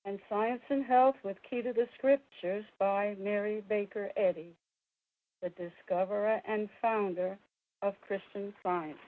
and Science and Health with Key to the Scriptures by Mary Baker Eddy, the discoverer and founder of Christian Science.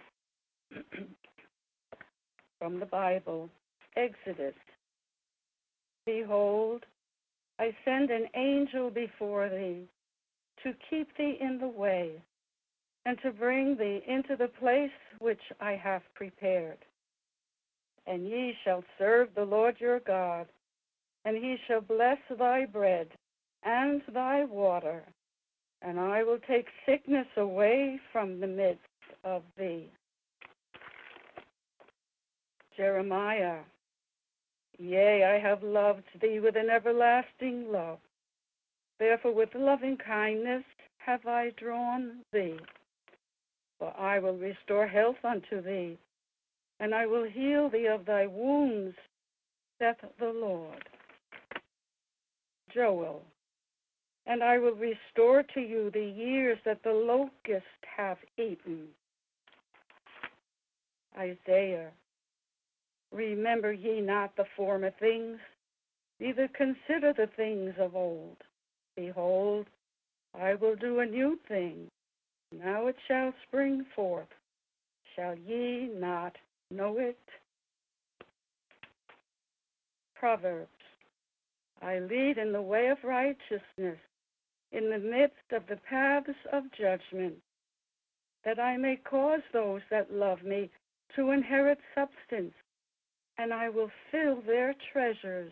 From the Bible, Exodus. Behold, I send an angel before thee, to keep thee in the way, and to bring thee into the place which I have prepared. And ye shall serve the Lord your God, and he shall bless thy bread and thy water, and I will take sickness away from the midst of thee. Jeremiah. Yea, I have loved thee with an everlasting love. Therefore with loving kindness have I drawn thee. For I will restore health unto thee, and I will heal thee of thy wounds, saith the Lord. Joel. And I will restore to you the years that the locust hath eaten. Isaiah. Remember ye not the former things, neither consider the things of old. Behold, I will do a new thing. Now it shall spring forth. Shall ye not know it? Proverbs. I lead in the way of righteousness, in the midst of the paths of judgment, that I may cause those that love me to inherit substance, and I will fill their treasures.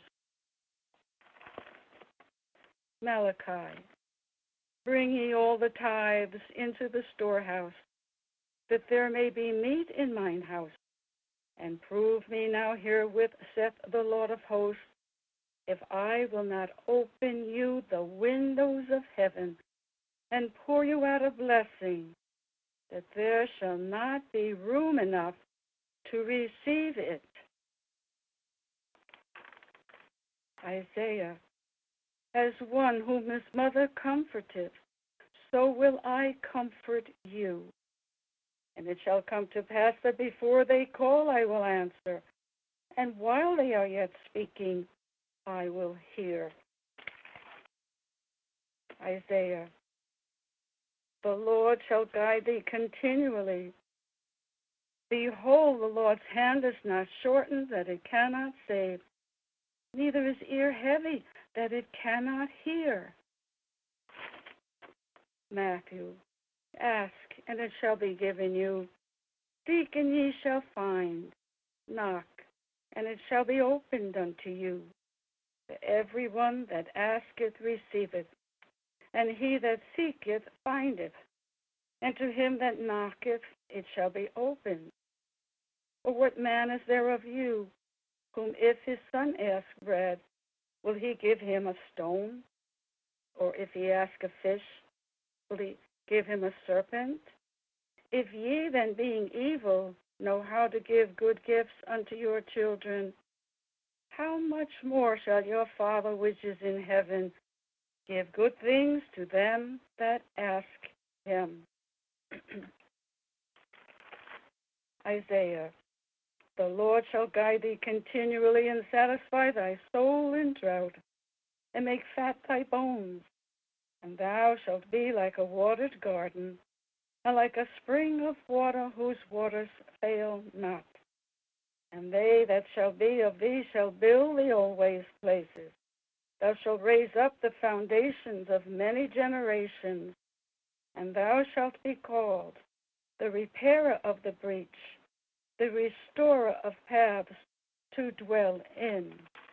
Malachi. Bring ye all the tithes into the storehouse, that there may be meat in mine house. And prove me now herewith, saith the Lord of hosts, if I will not open you the windows of heaven, and pour you out a blessing, that there shall not be room enough to receive it. Isaiah. As one whom his mother comforteth, so will I comfort you. And it shall come to pass that before they call, I will answer, and while they are yet speaking, I will hear. Isaiah. The Lord shall guide thee continually. Behold, the Lord's hand is not shortened, that it cannot save, neither is ear heavy, that it cannot hear. Matthew. Ask, and it shall be given you. Seek, and ye shall find. Knock, and it shall be opened unto you. For every one that asketh receiveth, and he that seeketh findeth, and to him that knocketh it shall be opened. Or what man is there of you, whom if his son ask bread, will he give him a stone? Or if he ask a fish, will he give him a serpent? If ye then, being evil, know how to give good gifts unto your children, how much more shall your Father which is in heaven give good things to them that ask him? Isaiah. The Lord shall guide thee continually, and satisfy thy soul in drought, and make fat thy bones. And thou shalt be like a watered garden, and like a spring of water whose waters fail not. And they that shall be of thee shall build the old waste places. Thou shalt raise up the foundations of many generations, and thou shalt be called the repairer of the breach, the restorer of paths to dwell in.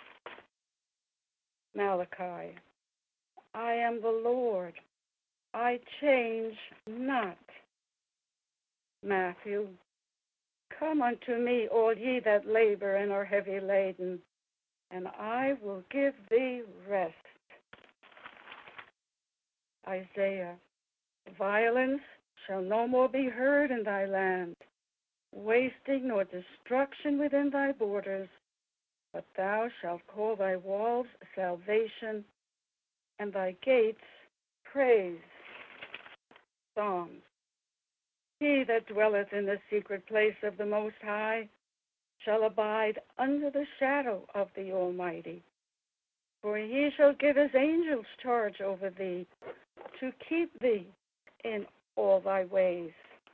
Malachi. I am the Lord, I change not. Matthew. Come unto me, all ye that labor and are heavy laden, and I will give thee rest. Isaiah. Violence shall no more be heard in thy land, wasting nor destruction within thy borders, but thou shalt call thy walls salvation, and thy gates praise. Psalms. He that dwelleth in the secret place of the Most High shall abide under the shadow of the Almighty. For he shall give his angels charge over thee, to keep thee in all thy ways.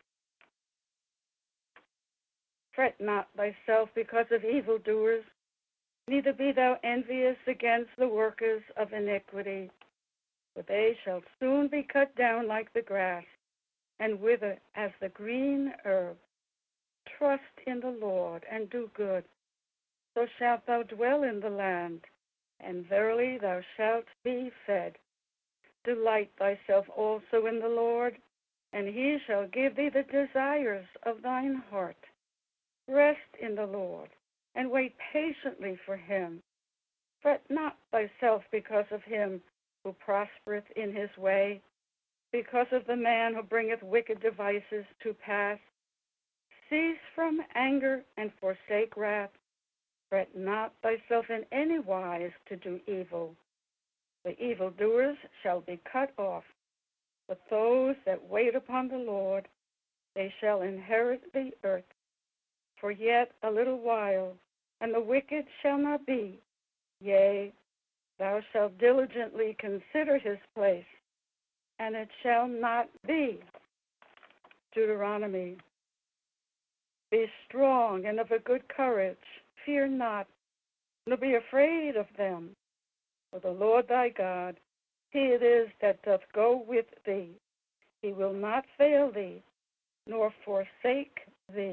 Fret not thyself because of evildoers, neither be thou envious against the workers of iniquity, for they shall soon be cut down like the grass, and wither as the green herb. Trust in the Lord, and do good, so shalt thou dwell in the land, and verily thou shalt be fed. Delight thyself also in the Lord, and he shall give thee the desires of thine heart. Rest in the Lord, and wait patiently for him. Fret not thyself because of him who prospereth in his way, because of the man who bringeth wicked devices to pass. Cease from anger and forsake wrath. Fret not thyself in any wise to do evil. The evildoers shall be cut off, but those that wait upon the Lord, they shall inherit the earth. For yet a little while, and the wicked shall not be. Yea, thou shalt diligently consider his place, and it shall not be. Deuteronomy. Be strong and of a good courage. Fear not, nor be afraid of them. For the Lord thy God, he it is that doth go with thee. He will not fail thee, nor forsake thee.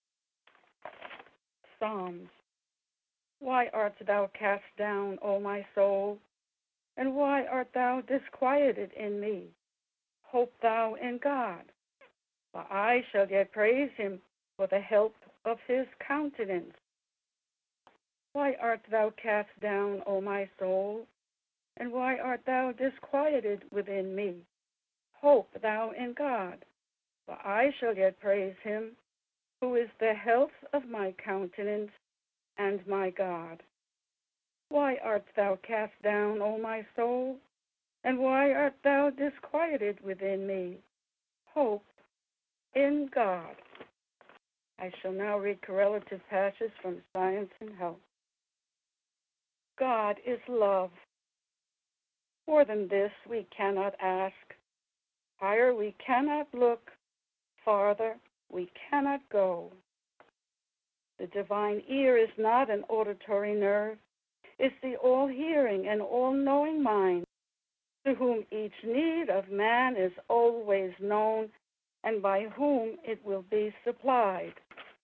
Psalms. Why art thou cast down, O my soul? And why art thou disquieted in me? Hope thou in God, for I shall yet praise him for the help of his countenance. Why art thou cast down, O my soul? And why art thou disquieted within me? Hope thou in God, for I shall yet praise him, who is the health of my countenance and my God. Why art thou cast down, O my soul? And why art thou disquieted within me? Hope in God. I shall now read correlative passages from Science and Health. God is love. More than this we cannot ask. Higher we cannot look. Farther we cannot go. The divine ear is not an auditory nerve. It's the all-hearing and all-knowing mind, to whom each need of man is always known, and by whom it will be supplied.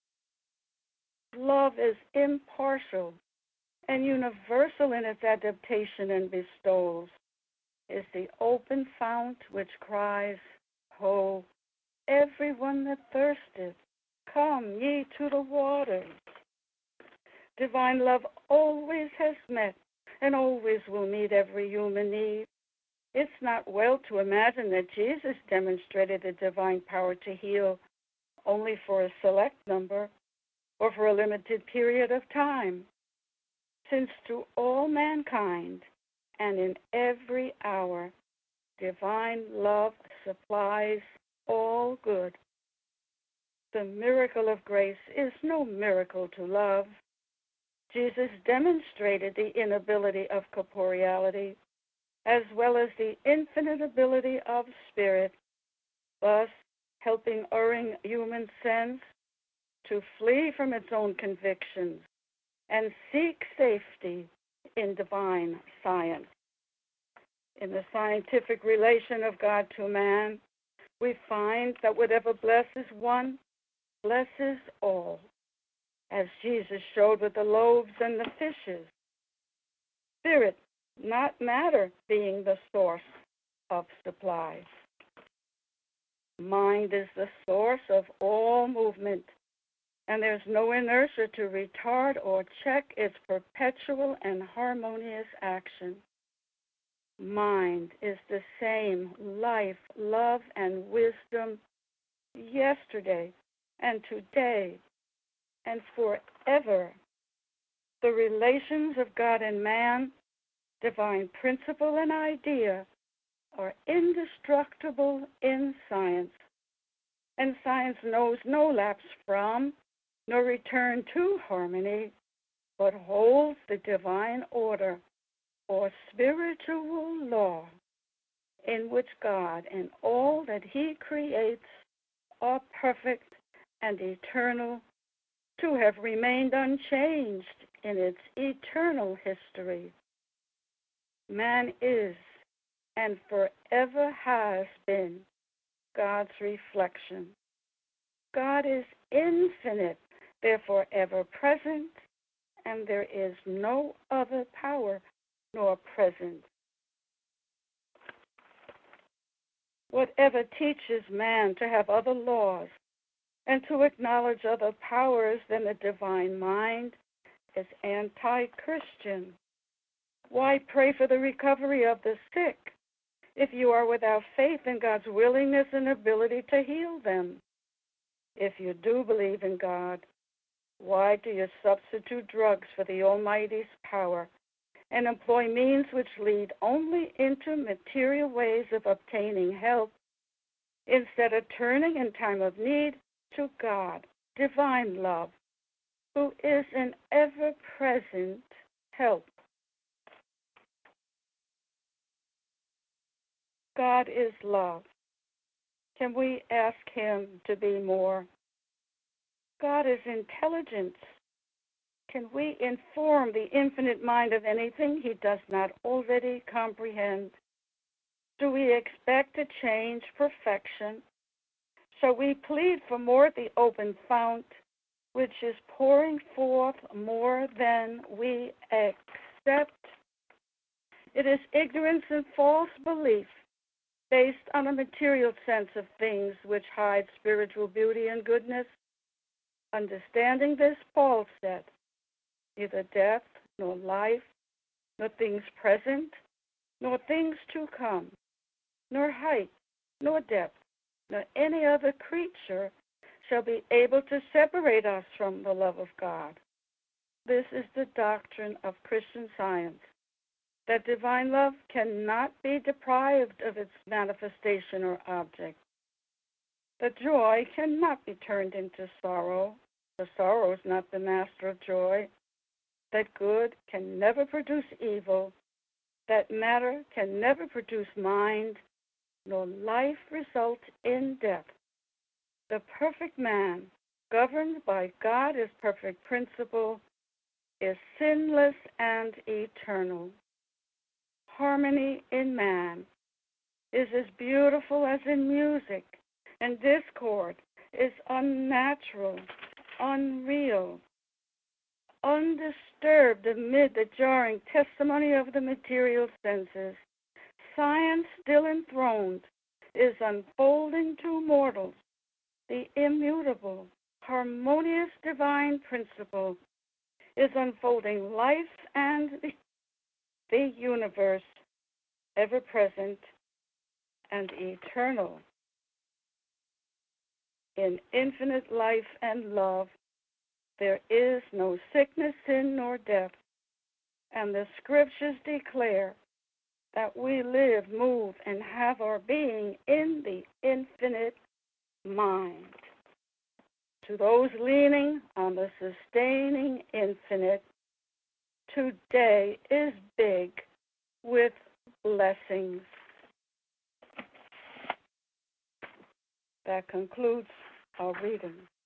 Love is impartial and universal in its adaptation and bestowals. Is the open fount which cries, Ho, everyone that thirsteth, come ye to the waters. Divine love always has met and always will meet every human need. It's not well to imagine that Jesus demonstrated the divine power to heal only for a select number or for a limited period of time, since to all mankind and in every hour, divine love supplies all good. The miracle of grace is no miracle to love. Jesus demonstrated the inability of corporeality as well as the infinite ability of spirit, thus helping erring human sense to flee from its own convictions and seek safety in divine science. In the scientific relation of God to man, we find that whatever blesses one, blesses all, as Jesus showed with the loaves and the fishes. Spirit, not matter, being the source of supply. Mind is the source of all movement, and there's no inertia to retard or check its perpetual and harmonious action. Mind is the same life, love, and wisdom yesterday and today and forever. The relations of God and man, divine principle and idea, are indestructible in science, and science knows no lapse from nor return to harmony, but holds the divine order or spiritual law in which God and all that He creates are perfect and eternal, to have remained unchanged in its eternal history. Man is and forever has been God's reflection. God is infinite, therefore ever present, and there is no other power nor presence. Whatever teaches man to have other laws and to acknowledge other powers than the divine mind is anti-Christian. Why pray for the recovery of the sick if you are without faith in God's willingness and ability to heal them? If you do believe in God, why do you substitute drugs for the Almighty's power and employ means which lead only into material ways of obtaining help, instead of turning in time of need to God, divine love, who is an ever-present help? God is love. Can we ask Him to be more? God is intelligence. Can we inform the infinite mind of anything He does not already comprehend? Do we expect to change perfection? So we plead for more at the open fount, which is pouring forth more than we accept. It is ignorance and false belief based on a material sense of things which hides spiritual beauty and goodness. Understanding this, Paul said, neither death nor life, nor things present, nor things to come, nor height, nor depth, nor any other creature shall be able to separate us from the love of God. This is the doctrine of Christian Science, that divine love cannot be deprived of its manifestation or object. The joy cannot be turned into sorrow. The sorrow is not the master of joy. That good can never produce evil. That matter can never produce mind, nor life result in death. The perfect man, governed by God as perfect principle, is sinless and eternal. Harmony in man is as beautiful as in music, and discord is unnatural, unreal, undisturbed amid the jarring testimony of the material senses. Science, still enthroned, is unfolding to mortals the immutable, harmonious divine principle, is unfolding life and the universe, ever present and eternal. In infinite life and love, there is no sickness, sin, nor death, and the scriptures declare that we live, move, and have our being in the infinite mind. To those leaning on the sustaining infinite, today is big with blessings. That concludes our reading.